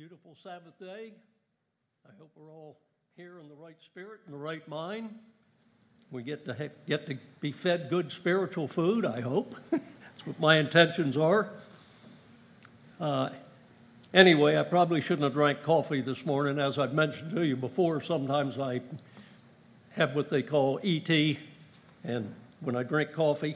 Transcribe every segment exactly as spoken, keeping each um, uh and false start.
beautiful Sabbath day. I hope we're all here in the right spirit and the right mind. We get to ha- get to be fed good spiritual food, I hope. That's what my intentions are. Uh, anyway, I probably shouldn't have drank coffee this morning. As I've mentioned to you before, sometimes I have what they call E T, and when I drink coffee,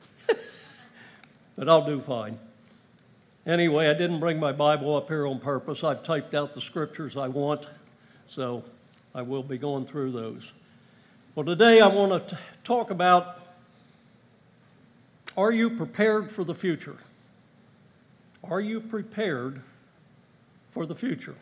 but I'll do fine. Anyway, I didn't bring my Bible up here on purpose. I've typed out the scriptures I want, so I will be going through those. Well, today I want to talk about, are you prepared for the future? Are you prepared for the future?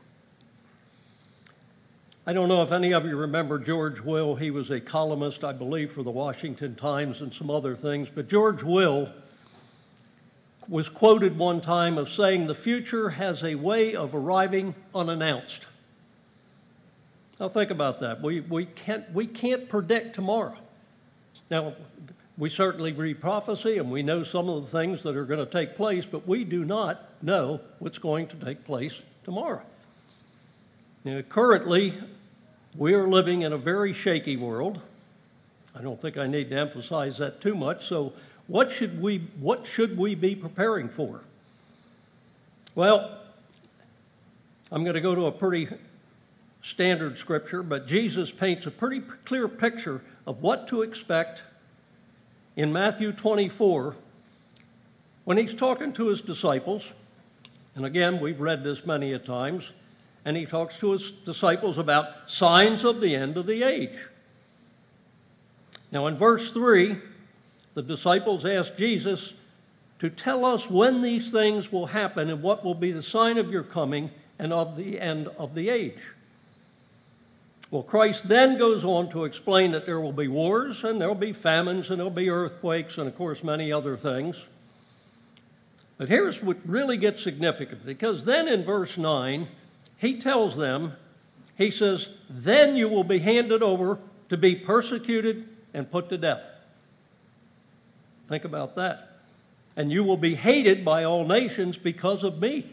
I don't know if any of you remember George Will. He was a columnist, I believe, for the Washington Times and some other things, but George Will was quoted one time of saying, "The future has a way of arriving unannounced." Now think about that. We, we, can't, we can't predict tomorrow. Now, we certainly read prophecy and we know some of the things that are going to take place, but we do not know what's going to take place tomorrow. Now, currently, we are living in a very shaky world. I don't think I need to emphasize that too much. So what should we, what should we be preparing for? Well, I'm going to go to a pretty standard scripture, but Jesus paints a pretty clear picture of what to expect in Matthew twenty-four when he's talking to his disciples. And again, we've read this many a times. And he talks to his disciples about signs of the end of the age. Now in verse three, the disciples ask Jesus to tell us when these things will happen and what will be the sign of your coming and of the end of the age. Well, Christ then goes on to explain that there will be wars and there will be famines and there will be earthquakes and, of course, many other things. But here's what really gets significant, because then in verse nine, he tells them, he says, then you will be handed over to be persecuted and put to death. Think about that. And you will be hated by all nations because of me.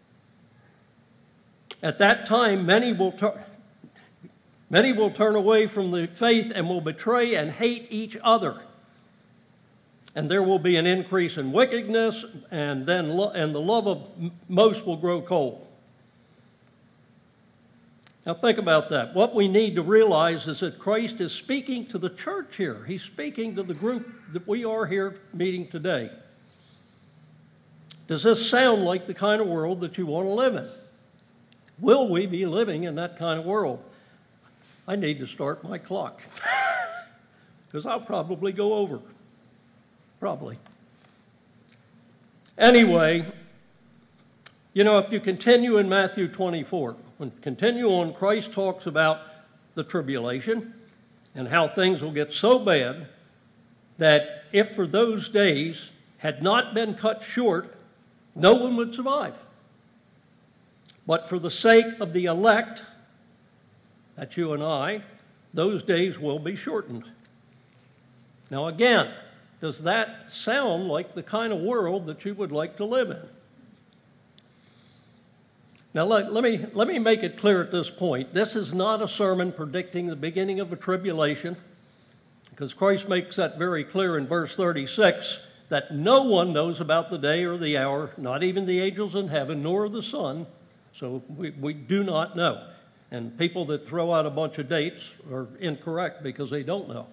At that time, many will turn... Many will turn away from the faith and will betray and hate each other. And there will be an increase in wickedness, and then lo- and the love of most will grow cold. Now think about that. What we need to realize is that Christ is speaking to the church here. He's speaking to the group that we are here meeting today. Does this sound like the kind of world that you want to live in? Will we be living in that kind of world? I need to start my clock because I'll probably go over. Probably. Anyway, you know, if you continue in Matthew twenty-four, when continue on, Christ talks about the tribulation and how things will get so bad that if for those days had not been cut short, no one would survive. But for the sake of the elect, that's you and I, those days will be shortened. Now again, does that sound like the kind of world that you would like to live in? Now let, let me, let me make it clear at this point. This is not a sermon predicting the beginning of a tribulation, because Christ makes that very clear in verse thirty-six, that no one knows about the day or the hour, not even the angels in heaven, nor the Son. So we, we do not know. And people that throw out a bunch of dates are incorrect because they don't know.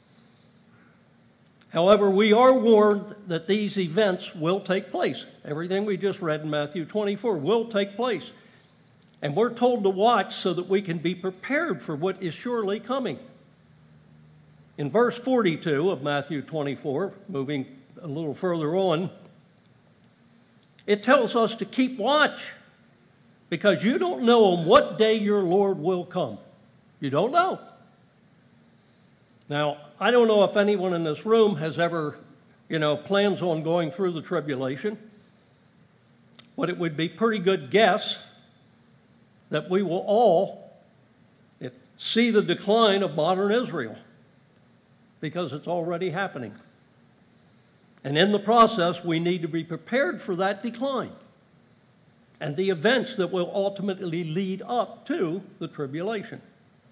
However, we are warned that these events will take place. Everything we just read in Matthew twenty-four will take place. And we're told to watch so that we can be prepared for what is surely coming. In verse forty-two of Matthew twenty-four, moving a little further on, it tells us to keep watch, because you don't know on what day your Lord will come. You don't know. Now, I don't know if anyone in this room has ever, you know, plans on going through the tribulation, but it would be pretty good guess that we will all see the decline of modern Israel, because it's already happening. And in the process, we need to be prepared for that decline. and the events that will ultimately lead up to the tribulation.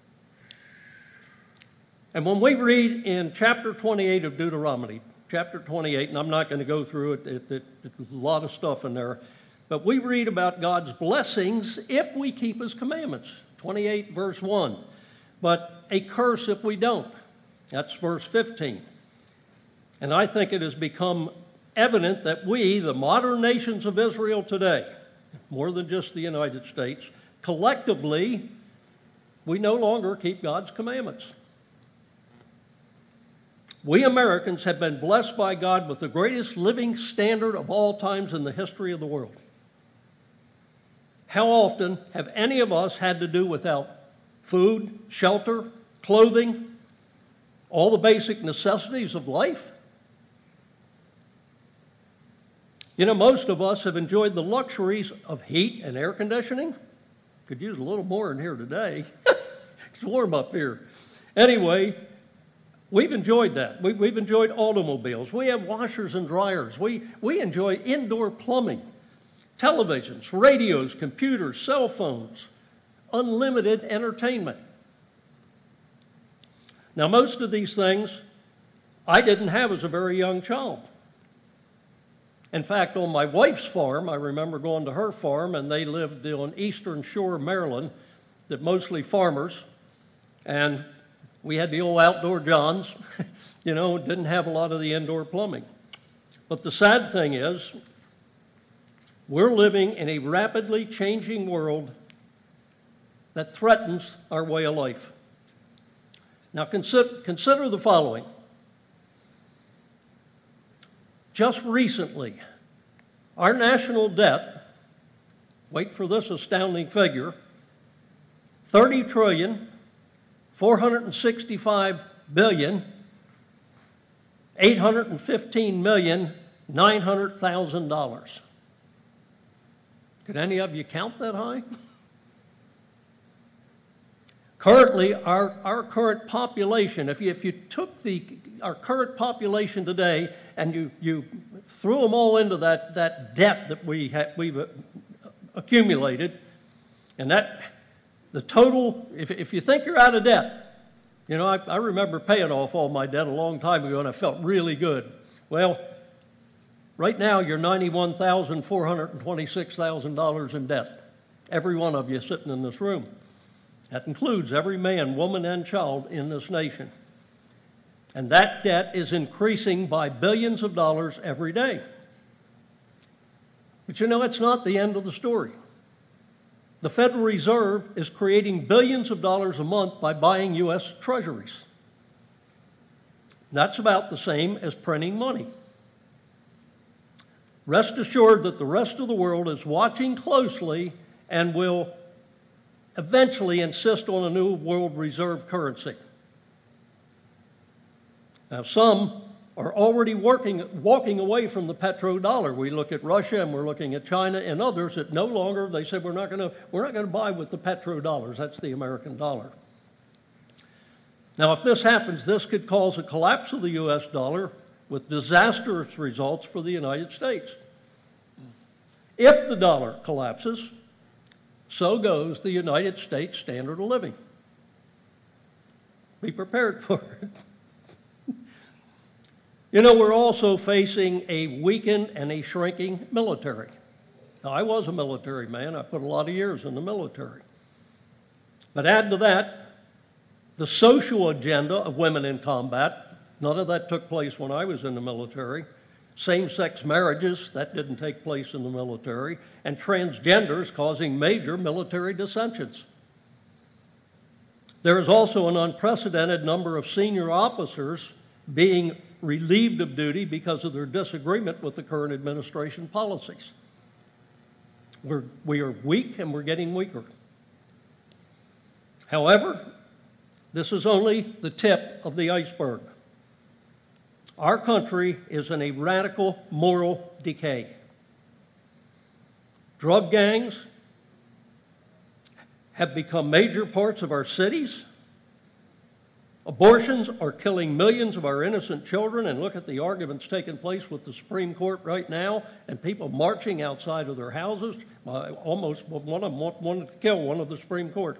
And when we read in chapter twenty-eight of Deuteronomy, chapter twenty-eight, and I'm not going to go through it, it, it, it, there's a lot of stuff in there, but we read about God's blessings if we keep his commandments. twenty-eight, verse one. But a curse if we don't. That's verse fifteen. And I think it has become evident that we, the modern nations of Israel today, more than just the United States, collectively, we no longer keep God's commandments. We Americans have been blessed by God with the greatest living standard of all times in the history of the world. How often have any of us had to do without food, shelter, clothing, all the basic necessities of life? You know, most of us have enjoyed the luxuries of heat and air conditioning. Could use a little more in here today. It's warm up here. Anyway, we've enjoyed that. We, we've enjoyed automobiles. We have washers and dryers. We, we enjoy indoor plumbing, televisions, radios, computers, cell phones, unlimited entertainment. Now, most of these things I didn't have as a very young child. In fact, on my wife's farm, I remember going to her farm, and they lived on Eastern Shore, Maryland, that mostly farmers, and we had the old outdoor Johns, you know, didn't have a lot of the indoor plumbing. But the sad thing is, we're living in a rapidly changing world that threatens our way of life. Now consider, consider the following. Just recently, our national debt, wait for this astounding figure, thirty trillion, four hundred sixty-five billion, eight hundred fifteen million, nine hundred thousand dollars. Could any of you count that high? Currently, our, our current population, if you, if you took the, our current population today and you, you threw them all into that, that debt that we ha, we've accumulated, and that, the total, if, if you think you're out of debt, you know, I, I remember paying off all my debt a long time ago, and I felt really good. Well, right now, you're ninety-one thousand four hundred twenty-six thousand dollars in debt, every one of you sitting in this room. That includes every man, woman, and child in this nation. And that debt is increasing by billions of dollars every day. But you know, it's not the end of the story. The Federal Reserve is creating billions of dollars a month by buying U S treasuries. That's about the same as printing money. Rest assured that the rest of the world is watching closely and will eventually insist on a new world reserve currency. Now, some are already working, walking away from the petrodollar. We look at Russia and we're looking at China and others that no longer, they said, we're not going to we're not going to buy with the petrodollars. That's the American dollar. Now, if this happens, this could cause a collapse of the U S dollar with disastrous results for the United States. If the dollar collapses, so goes the United States standard of living. Be prepared for it. You know, we're also facing a weakened and a shrinking military. Now, I was a military man. I put a lot of years in the military. But add to that the social agenda of women in combat. None of that took place when I was in the military. Same-sex marriages, that didn't take place in the military, and transgenders causing major military dissensions. There is also an unprecedented number of senior officers being relieved of duty because of their disagreement with the current administration policies. We're, we are weak and we're getting weaker. However, this is only the tip of the iceberg. Our country is in a radical moral decay. Drug gangs have become major parts of our cities. Abortions are killing millions of our innocent children, and look at the arguments taking place with the Supreme Court right now, and people marching outside of their houses. Uh, almost one of them wanted to kill one of the Supreme Court.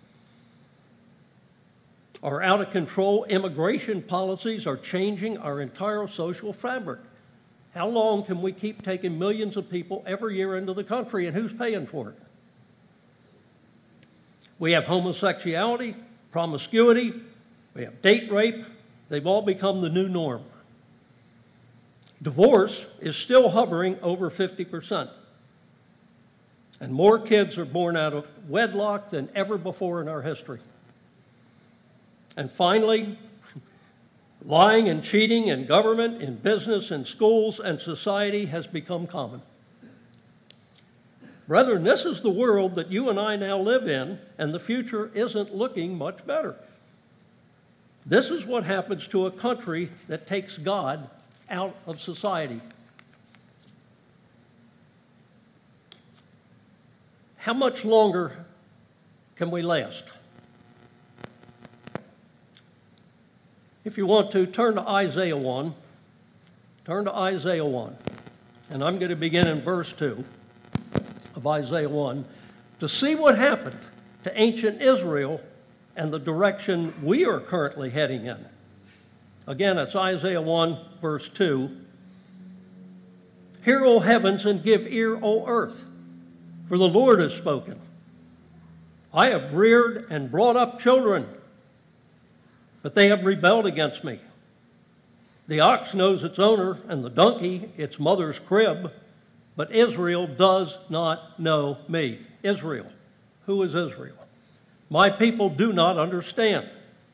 Our out-of-control immigration policies are changing our entire social fabric. How long can we keep taking millions of people every year into the country, and who's paying for it? We have homosexuality, promiscuity, we have date rape. They've all become the new norm. Divorce is still hovering over fifty percent. And more kids are born out of wedlock than ever before in our history. And finally, lying and cheating in government, in business, in schools, and society has become common. Brethren, this is the world that you and I now live in, and the future isn't looking much better. This is what happens to a country that takes God out of society. How much longer can we last? If you want to, turn to Isaiah one. Turn to Isaiah one. And I'm going to begin in verse two of Isaiah one to see what happened to ancient Israel and the direction we are currently heading in. Again, it's Isaiah one, verse two. Hear, O heavens, and give ear, O earth, for the Lord has spoken. I have reared and brought up children, but they have rebelled against me. The ox knows its owner, and the donkey its mother's crib, but Israel does not know me. Israel. Who is Israel? My people do not understand.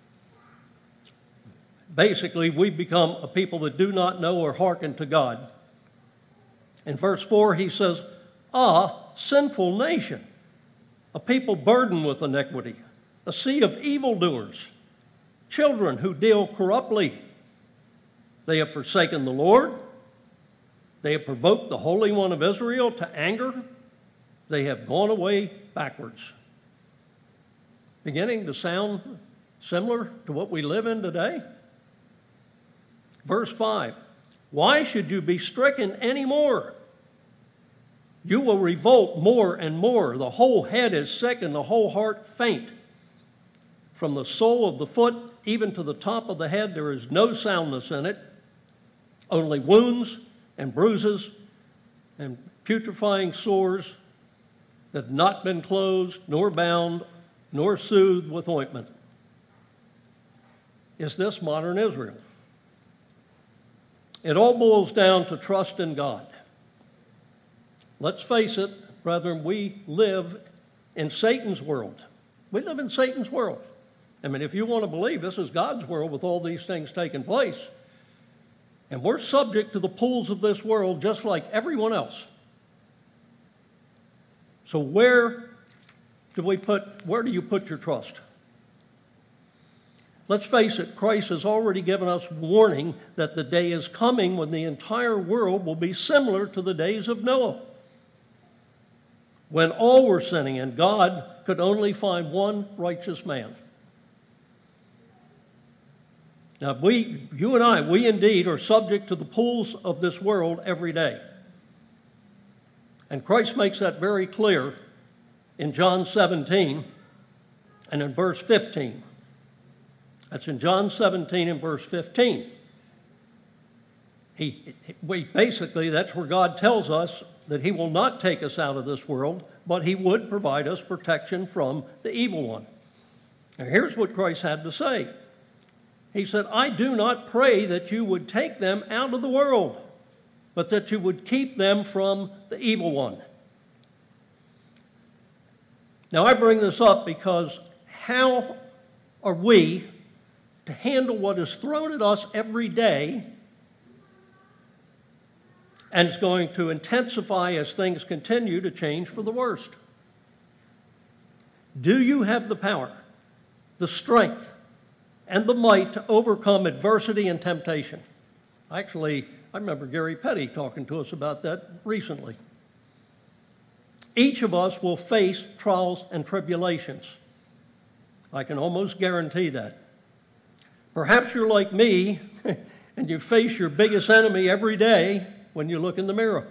Basically, we become a people that do not know or hearken to God. In verse four, he says, "Ah, sinful nation, a people burdened with iniquity, a sea of evildoers, children who deal corruptly. They have forsaken the Lord. They have provoked the Holy One of Israel to anger. They have gone away backwards." Beginning to sound similar to what we live in today. Verse five, "Why should you be stricken any more? You will revolt more and more. The whole head is sick and the whole heart faint. From the sole of the foot even to the top of the head, there is no soundness in it, only wounds and bruises and putrefying sores that have not been closed, nor bound, nor soothed with ointment." Is this modern Israel? It all boils down to trust in God. Let's face it, brethren, we live in Satan's world. We live in Satan's world. I mean, if you want to believe this is God's world with all these things taking place, and we're subject to the pulls of this world just like everyone else. So where do we put, where do you put your trust? Let's face it, Christ has already given us warning that the day is coming when the entire world will be similar to the days of Noah, when all were sinning and God could only find one righteous man. Now, we, you and I, we indeed are subject to the pulls of this world every day. And Christ makes that very clear in John seventeen and in verse fifteen. That's in John seventeen and verse fifteen. He, we basically, that's where God tells us that he will not take us out of this world, but he would provide us protection from the evil one. Now, here's what Christ had to say. He said, "I do not pray that you would take them out of the world, but that you would keep them from the evil one." Now, I bring this up because how are we to handle what is thrown at us every day and is going to intensify as things continue to change for the worst? Do you have the power, the strength, and the might to overcome adversity and temptation? Actually, I remember Gary Petty talking to us about that recently. Each of us will face trials and tribulations. I can almost guarantee that. Perhaps you're like me and you face your biggest enemy every day when you look in the mirror.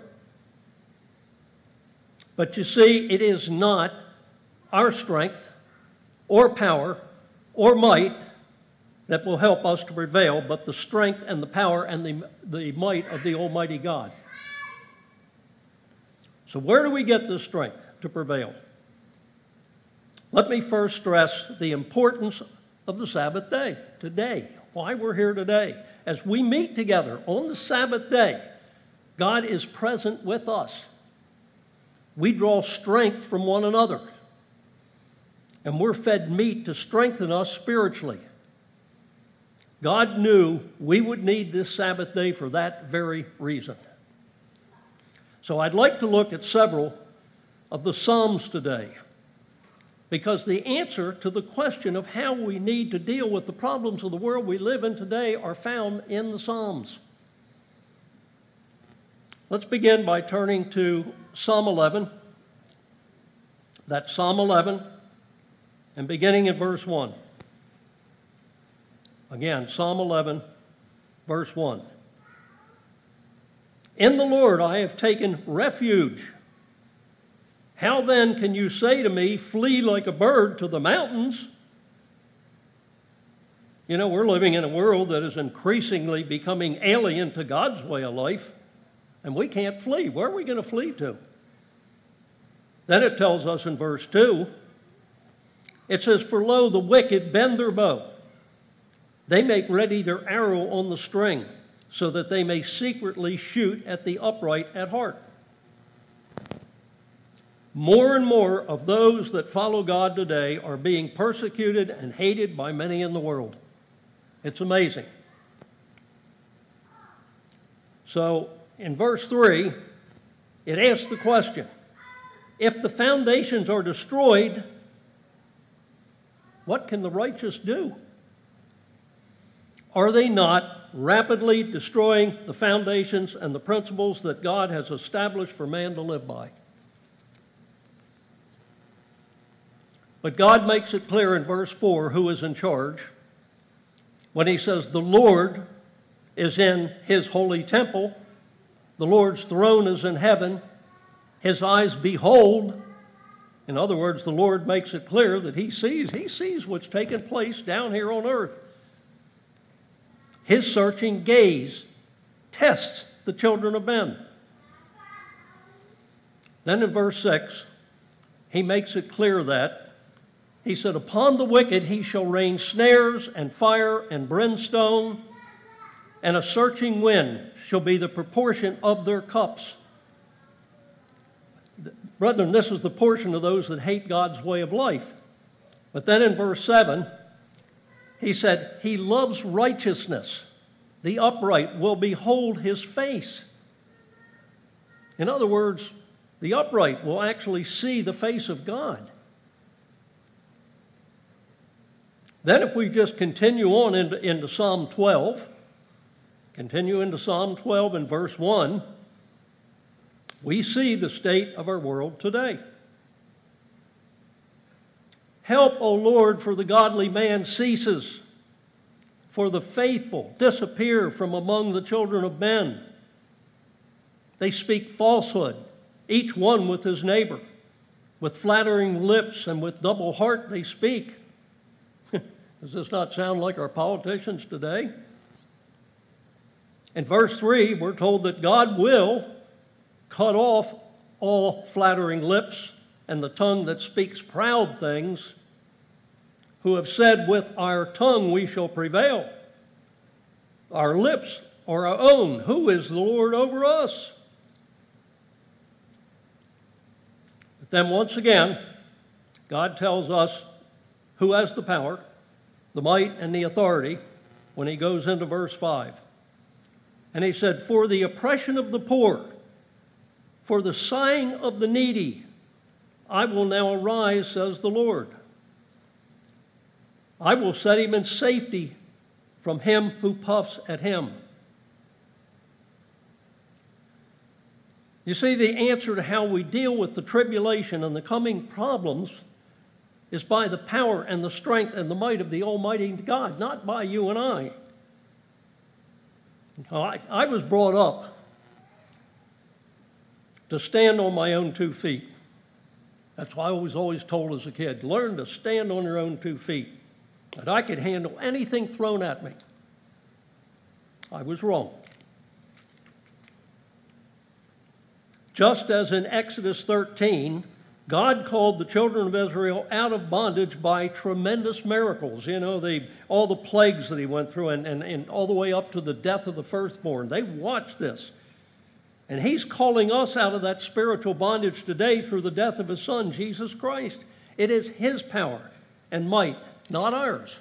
But you see, it is not our strength or power or might that will help us to prevail, but the strength and the power and the, the might of the Almighty God. So where do we get this strength to prevail? Let me first stress the importance of the Sabbath day, today, why we're here today. As we meet together on the Sabbath day, God is present with us. We draw strength from one another, and we're fed meat to strengthen us spiritually. God knew we would need this Sabbath day for that very reason. So I'd like to look at several of the Psalms today, because the answer to the question of how we need to deal with the problems of the world we live in today are found in the Psalms. Let's begin by turning to Psalm eleven. That's Psalm eleven, and beginning at verse one. Again, Psalm eleven, verse one. In the Lord I have taken refuge. How then can you say to me, flee like a bird to the mountains? You know, we're living in a world that is increasingly becoming alien to God's way of life, and we can't flee. Where are we going to flee to? Then it tells us in verse two, it says, for lo, the wicked bend their bow. They make ready their arrow on the string, so that they may secretly shoot at the upright at heart. More and more of those that follow God today are being persecuted and hated by many in the world. It's amazing. So in verse three, it asks the question, if the foundations are destroyed, what can the righteous do? Are they not rapidly destroying the foundations and the principles that God has established for man to live by? But God makes it clear in verse four who is in charge when he says, the Lord is in his holy temple, the Lord's throne is in heaven, his eyes behold. In other words, the Lord makes it clear that he sees, he sees what's taking place down here on earth. His searching gaze tests the children of men. Then in verse six, he makes it clear that he said, upon the wicked he shall rain snares and fire and brimstone, and a searching wind shall be the proportion of their cups. Brethren, this is the portion of those that hate God's way of life. But then in verse seven, he said, he loves righteousness. The upright will behold his face. In other words, the upright will actually see the face of God. Then if we just continue on into, into Psalm twelve, continue into Psalm twelve and verse one, we see the state of our world today. Help, O Lord, for the godly man ceases, for the faithful disappear from among the children of men. They speak falsehood, each one with his neighbor. With flattering lips and with double heart they speak. Does this not sound like our politicians today? In verse three, we're told that God will cut off all flattering lips and the tongue that speaks proud things, who have said, with our tongue we shall prevail. Our lips are our own. Who is the Lord over us? But then once again, God tells us who has the power, the might, and the authority when he goes into verse five. And he said, for the oppression of the poor, for the sighing of the needy, I will now arise, says the Lord. I will set him in safety from him who puffs at him. You see, the answer to how we deal with the tribulation and the coming problems is by the power and the strength and the might of the Almighty God, not by you and I. I, I was brought up to stand on my own two feet. That's why I was always told as a kid, learn to stand on your own two feet. That I could handle anything thrown at me. I was wrong. Just as in Exodus thirteen, God called the children of Israel out of bondage by tremendous miracles. You know, the, all the plagues that he went through and, and, and all the way up to the death of the firstborn. They watched this. And he's calling us out of that spiritual bondage today through the death of his son, Jesus Christ. It is his power and might, not ours.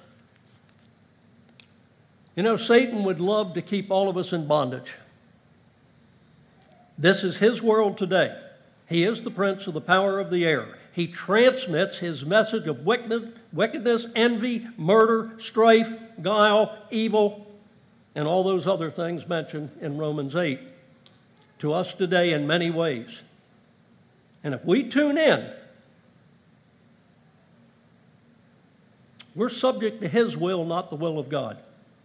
You know, Satan would love to keep all of us in bondage. This is his world today. He is the prince of the power of the air. He transmits his message of wickedness, envy, murder, strife, guile, evil, and all those other things mentioned in Romans eight to us today in many ways. And if we tune in, we're subject to his will, not the will of God.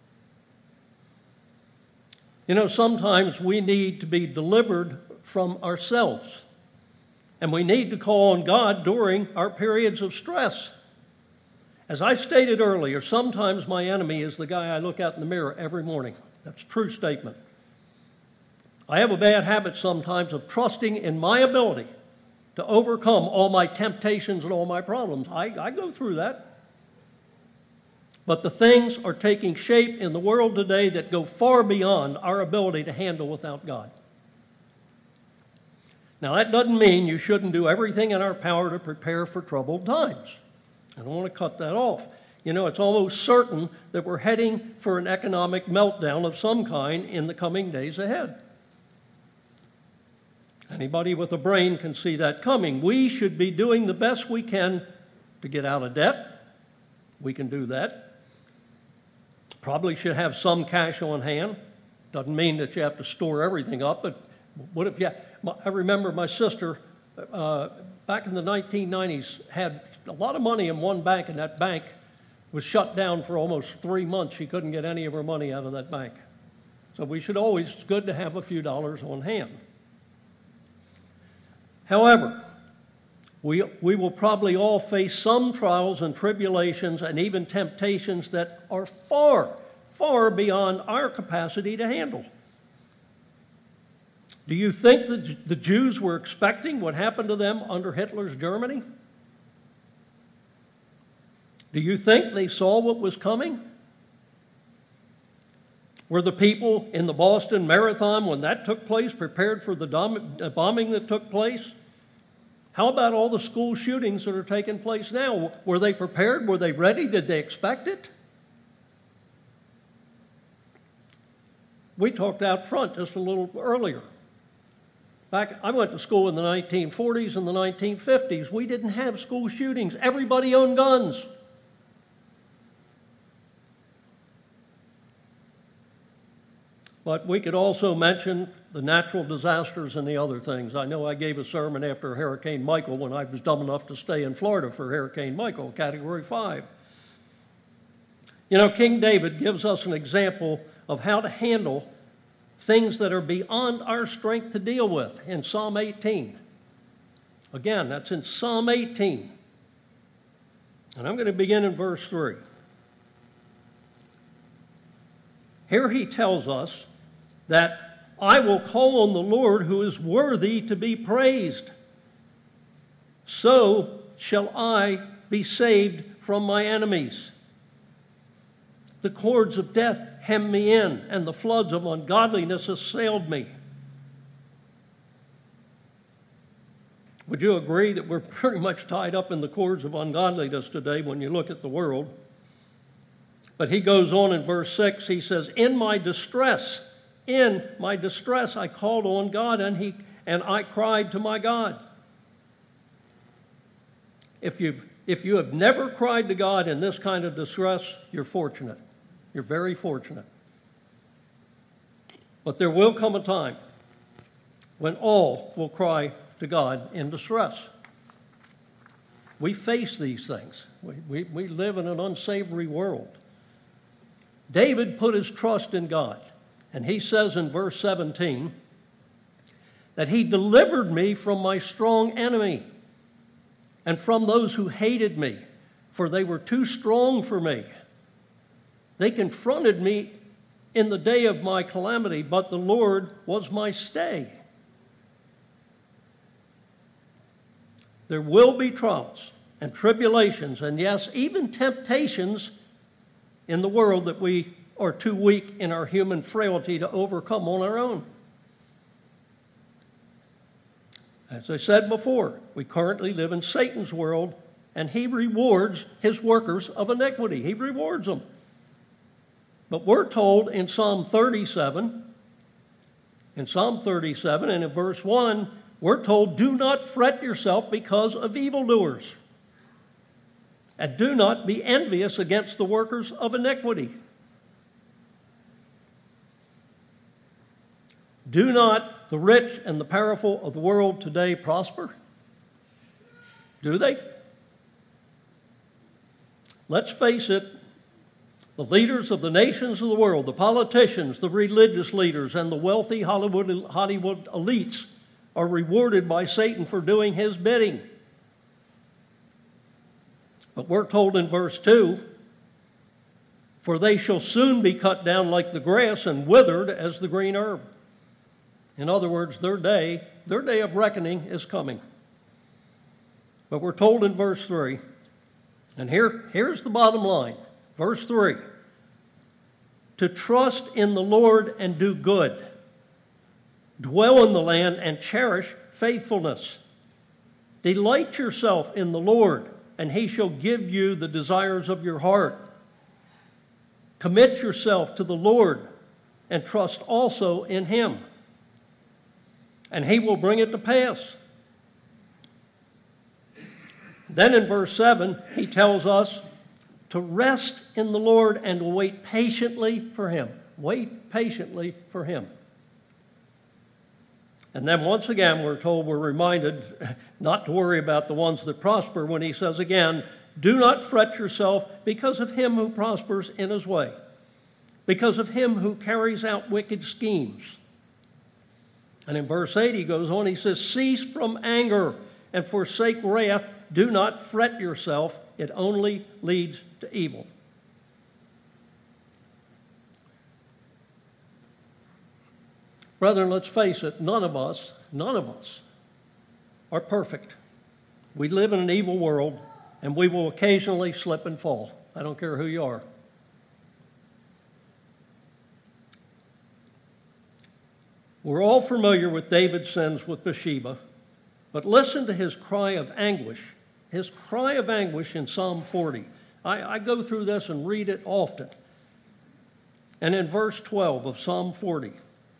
You know, sometimes we need to be delivered from ourselves. And we need to call on God during our periods of stress. As I stated earlier, sometimes my enemy is the guy I look at in the mirror every morning. That's a true statement. I have a bad habit sometimes of trusting in my ability to overcome all my temptations and all my problems. I, I go through that. But the things are taking shape in the world today that go far beyond our ability to handle without God. Now, that doesn't mean you shouldn't do everything in our power to prepare for troubled times. I don't want to cut that off. You know, it's almost certain that we're heading for an economic meltdown of some kind in the coming days ahead. Anybody with a brain can see that coming. We should be doing the best we can to get out of debt. We can do that. Probably should have some cash on hand. Doesn't mean that you have to store everything up, but what if you... I remember my sister, uh, back in the nineteen nineties, had a lot of money in one bank, and that bank was shut down for almost three months. She couldn't get any of her money out of that bank. So we should always, it's good to have a few dollars on hand. However, we, we will probably all face some trials and tribulations and even temptations that are far, far beyond our capacity to handle. Do you think that the Jews were expecting what happened to them under Hitler's Germany? Do you think they saw what was coming? Were the people in the Boston Marathon, when that took place, prepared for the dom- bombing that took place? How about all the school shootings that are taking place now? Were they prepared? Were they ready? Did they expect it? We talked out front just a little earlier. Back, I went to school in the nineteen forties and the nineteen fifties. We didn't have school shootings. Everybody owned guns. But we could also mention the natural disasters and the other things. I know I gave a sermon after Hurricane Michael when I was dumb enough to stay in Florida for Hurricane Michael, Category five. You know, King David gives us an example of how to handle things that are beyond our strength to deal with in Psalm eighteen. Again, that's in Psalm eighteen. And I'm going to begin in verse three. Here he tells us that I will call on the Lord who is worthy to be praised. So shall I be saved from my enemies. The cords of death hemmed me in, and the floods of ungodliness assailed me. Would you agree that we're pretty much tied up in the cords of ungodliness today when you look at the world? But he goes on in verse six, he says, in my distress, in my distress I called on God, and he and I cried to my God. If you've if you have never cried to God in this kind of distress, you're fortunate. You're very fortunate. But there will come a time when all will cry to God in distress. We face these things. We, we, we live in an unsavory world. David put his trust in God, and he says in verse seventeen that he delivered me from my strong enemy and from those who hated me, for they were too strong for me. They confronted me in the day of my calamity, but the Lord was my stay. There will be trials and tribulations, and yes, even temptations in the world that we are too weak in our human frailty to overcome on our own. As I said before, we currently live in Satan's world, and he rewards his workers of iniquity. He rewards them. But we're told in Psalm thirty-seven, in Psalm thirty-seven and in verse one, we're told, do not fret yourself because of evildoers, and do not be envious against the workers of iniquity. Do not the rich and the powerful of the world today prosper? Do they? Let's face it, the leaders of the nations of the world, the politicians, the religious leaders, and the wealthy Hollywood, Hollywood elites are rewarded by Satan for doing his bidding. But we're told in verse two, for they shall soon be cut down like the grass and withered as the green herb. In other words, their day, their day of reckoning is coming. But we're told in verse three, and here, here's the bottom line. Verse three, to trust in the Lord and do good, dwell in the land and cherish faithfulness. Delight yourself in the Lord, and he shall give you the desires of your heart. Commit yourself to the Lord and trust also in him, and he will bring it to pass. Then in verse seven, he tells us to rest in the Lord and to wait patiently for him. Wait patiently for him. And then once again, we're told, we're reminded not to worry about the ones that prosper when he says again, do not fret yourself because of him who prospers in his way, because of him who carries out wicked schemes. And in verse eight, he goes on, he says, cease from anger and forsake wrath. Do not fret yourself. It only leads to evil. Brethren, let's face it, none of us, none of us are perfect. We live in an evil world, and we will occasionally slip and fall. I don't care who you are. We're all familiar with David's sins with Bathsheba, but listen to his cry of anguish, his cry of anguish in Psalm forty. I, I go through this and read it often. And in verse twelve of Psalm forty,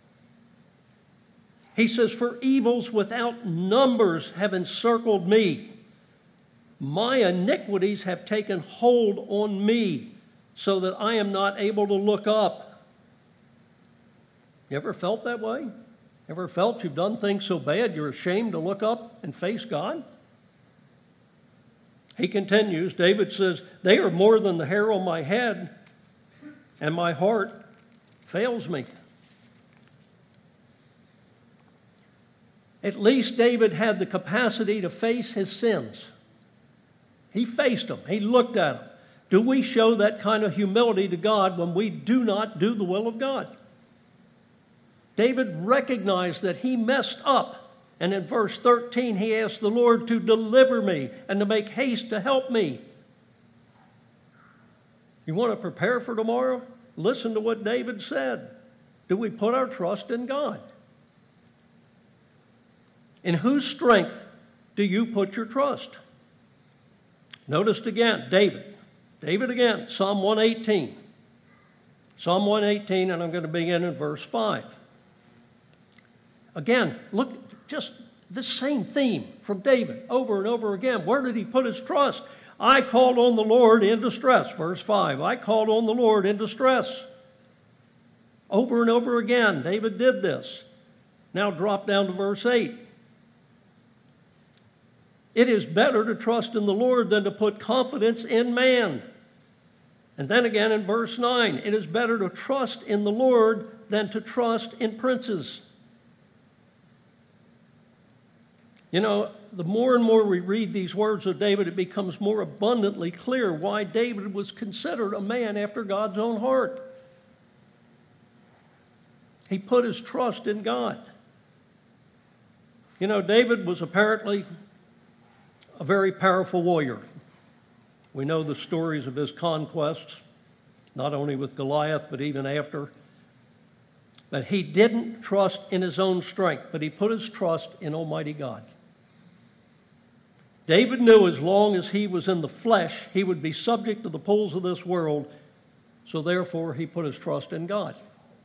he says, for evils without numbers have encircled me. My iniquities have taken hold on me so that I am not able to look up. You ever felt that way? Ever felt you've done things so bad you're ashamed to look up and face God? He continues, David says, they are more than the hair on my head, and my heart fails me. At least David had the capacity to face his sins. He faced them. He looked at them. Do we show that kind of humility to God when we do not do the will of God? David recognized that he messed up. And in verse thirteen, he asked the Lord to deliver me and to make haste to help me. You want to prepare for tomorrow? Listen to what David said. Do we put our trust in God? In whose strength do you put your trust? Notice again, David. David again, Psalm one eighteen. Psalm one eighteen, and I'm going to begin in verse five. Again, look, just the same theme from David over and over again. Where did he put his trust? I called on the Lord in distress. Verse five, I called on the Lord in distress. Over and over again, David did this. Now drop down to verse eight. It is better to trust in the Lord than to put confidence in man. And then again in verse nine, it is better to trust in the Lord than to trust in princes. You know, the more and more we read these words of David, it becomes more abundantly clear why David was considered a man after God's own heart. He put his trust in God. You know, David was apparently a very powerful warrior. We know the stories of his conquests, not only with Goliath, but even after. But he didn't trust in his own strength, but he put his trust in Almighty God. David knew as long as he was in the flesh, he would be subject to the pulls of this world, so therefore he put his trust in God.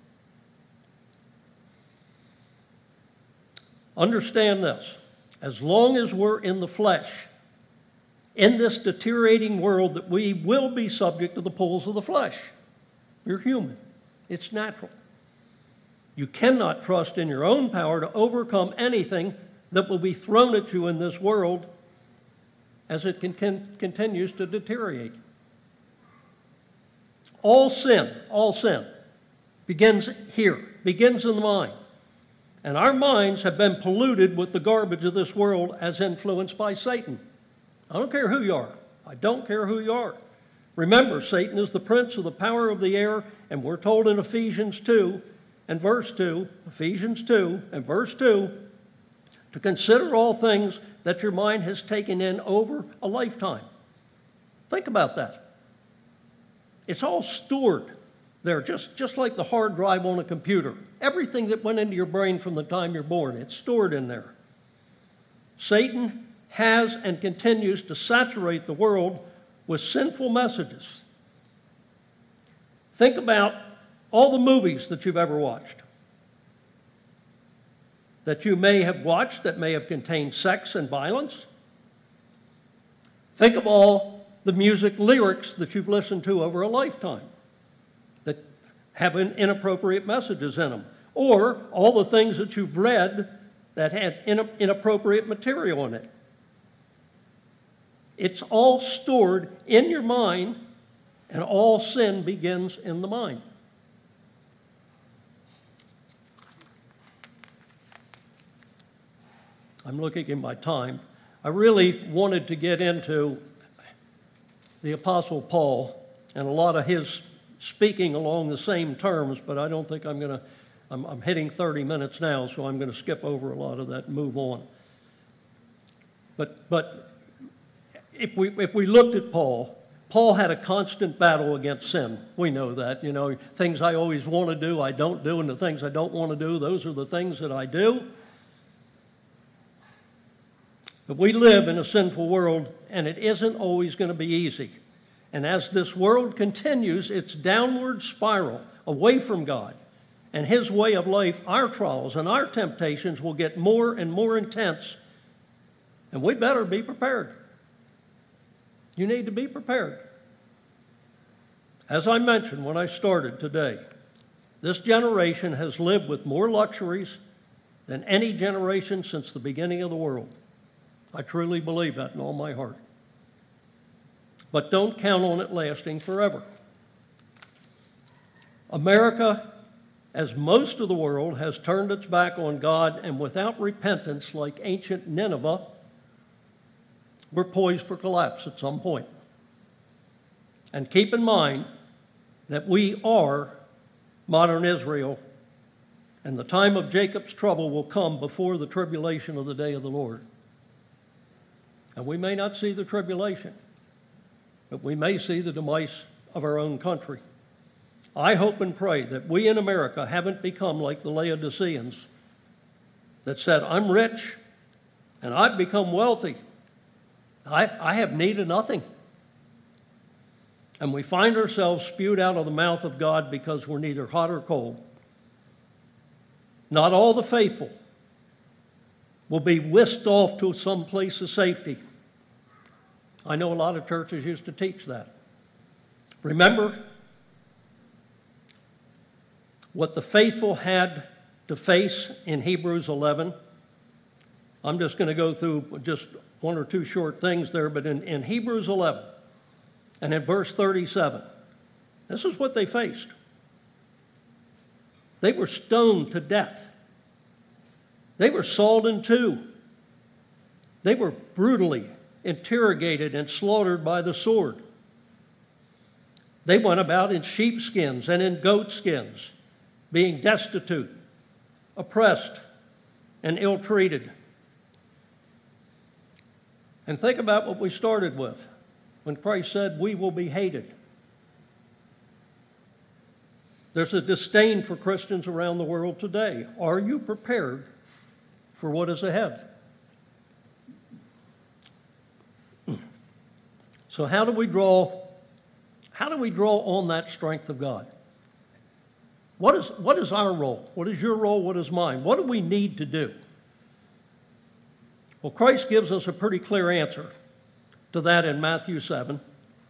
Understand this. As long as we're in the flesh, in this deteriorating world, that we will be subject to the pulls of the flesh. You're human. It's natural. You cannot trust in your own power to overcome anything that will be thrown at you in this world as it can, can, continues to deteriorate. All sin, all sin begins here, begins in the mind. And our minds have been polluted with the garbage of this world as influenced by Satan. I don't care who you are. I don't care who you are. Remember, Satan is the prince of the power of the air, and we're told in Ephesians two and verse two, Ephesians two and verse two, to consider all things that your mind has taken in over a lifetime. Think about that. It's all stored there, just, just like the hard drive on a computer. Everything that went into your brain from the time you're born, it's stored in there. Satan has and continues to saturate the world with sinful messages. Think about all the movies that you've ever watched, that you may have watched that may have contained sex and violence. Think of all the music lyrics that you've listened to over a lifetime that have inappropriate messages in them, or all the things that you've read that had inappropriate material in it. It's all stored in your mind, and all sin begins in the mind. I'm looking at my time. I really wanted to get into the Apostle Paul and a lot of his speaking along the same terms, but I don't think I'm going to, I'm, I'm hitting thirty minutes now, so I'm going to skip over a lot of that and move on. But, but if we, if we looked at Paul, Paul had a constant battle against sin. We know that, you know, things I always want to do, I don't do, and the things I don't want to do, those are the things that I do. But we live in a sinful world, and it isn't always going to be easy. And as this world continues its downward spiral away from God and His way of life, our trials and our temptations will get more and more intense. And we better be prepared. You need to be prepared. As I mentioned when I started today, this generation has lived with more luxuries than any generation since the beginning of the world. I truly believe that in all my heart. But don't count on it lasting forever. America, as most of the world, has turned its back on God, and without repentance, like ancient Nineveh, we're poised for collapse at some point. And keep in mind that we are modern Israel, and the time of Jacob's trouble will come before the tribulation of the day of the Lord. And we may not see the tribulation, but we may see the demise of our own country. I hope and pray that we in America haven't become like the Laodiceans that said, I'm rich and I've become wealthy. I, I have need of nothing. And we find ourselves spewed out of the mouth of God because we're neither hot or cold. Not all the faithful will be whisked off to some place of safety. I know a lot of churches used to teach that. Remember what the faithful had to face in Hebrews eleven. I'm just going to go through just one or two short things there, but in, in Hebrews eleven and in verse thirty-seven, this is what they faced. They were stoned to death. They were sawed in two. They were brutally interrogated and slaughtered by the sword. They went about in sheepskins and in goatskins, being destitute, oppressed, and ill-treated. And think about what we started with when Christ said, "We will be hated." There's a disdain for Christians around the world today. Are you prepared for what is ahead? So how do we draw, how do we draw on that strength of God? What is, what is our role? What is your role? What is mine? What do we need to do? Well, Christ gives us a pretty clear answer to that in Matthew seven.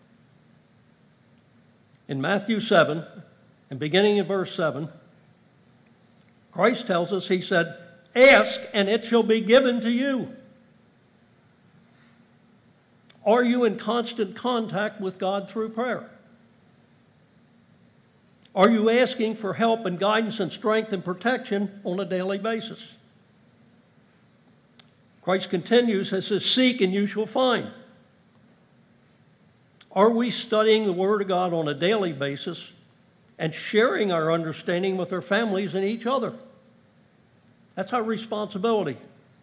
In Matthew seven, and beginning in verse seven, Christ tells us, he said, "Ask, and it shall be given to you." Are you in constant contact with God through prayer? Are you asking for help and guidance and strength and protection on a daily basis? Christ continues and says, "Seek and you shall find." Are we studying the Word of God on a daily basis and sharing our understanding with our families and each other? That's our responsibility.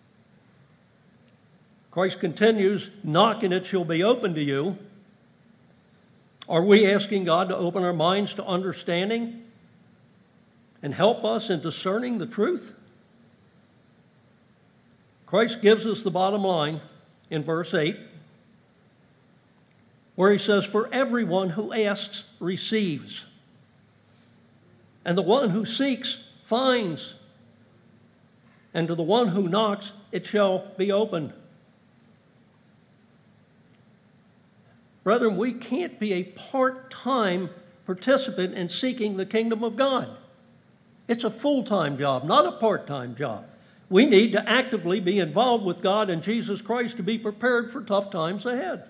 Christ continues, "Knock and it shall be opened to you." Are we asking God to open our minds to understanding and help us in discerning the truth? Christ gives us the bottom line in verse eight, where he says, "For everyone who asks receives, and the one who seeks finds, and to the one who knocks it shall be opened." Brethren, we can't be a part-time participant in seeking the kingdom of God. It's a full-time job, not a part-time job. We need to actively be involved with God and Jesus Christ to be prepared for tough times ahead.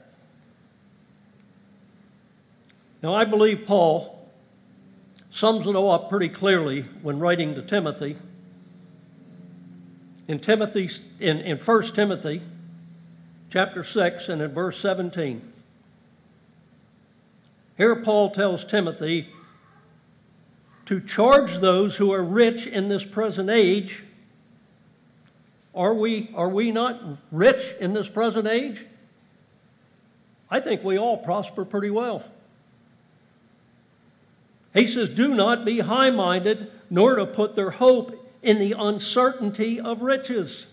Now, I believe Paul sums it all up pretty clearly when writing to Timothy. In Timothy, in, in First Timothy, chapter six, and in verse seventeen. Here Paul tells Timothy to charge those who are rich in this present age. Are we, are we not rich in this present age? I think we all prosper pretty well. He says, "Do not be high-minded, nor to put their hope in the uncertainty of riches,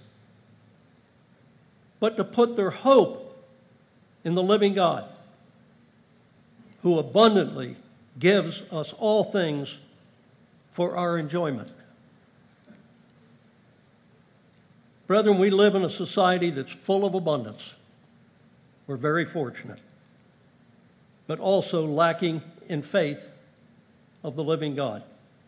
but to put their hope in the living God, who abundantly gives us all things for our enjoyment." Brethren, we live in a society that's full of abundance. We're very fortunate, but also lacking in faith of the living God.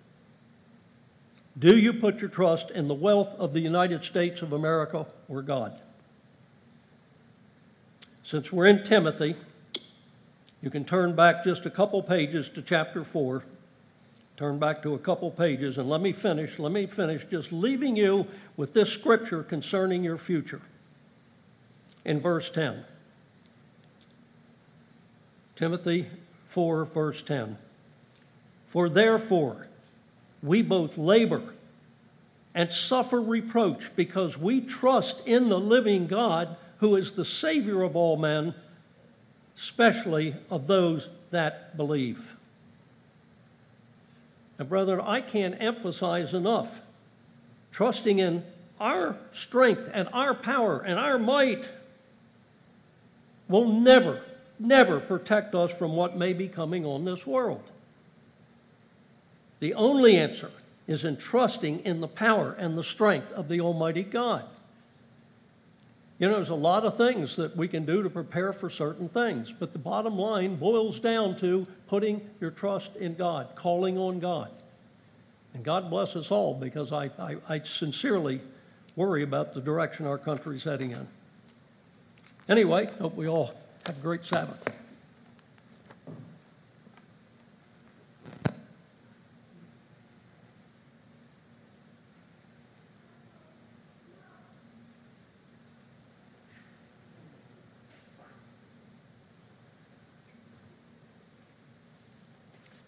Do you put your trust in the wealth of the United States of America or God? Since we're in Timothy, you can turn back just a couple pages to chapter four. Turn back to a couple pages, and let me finish. Let me finish just leaving you with this scripture concerning your future. In verse ten. Timothy four, verse ten. "For therefore we both labor and suffer reproach because we trust in the living God, who is the Savior of all men, especially of those that believe." Now, brethren, I can't emphasize enough, trusting in our strength and our power and our might will never, never protect us from what may be coming on this world. The only answer is in trusting in the power and the strength of the Almighty God. You know, there's a lot of things that we can do to prepare for certain things, but the bottom line boils down to putting your trust in God, calling on God. And God bless us all, because I, I, I sincerely worry about the direction our country's heading in. Anyway, hope we all have a great Sabbath.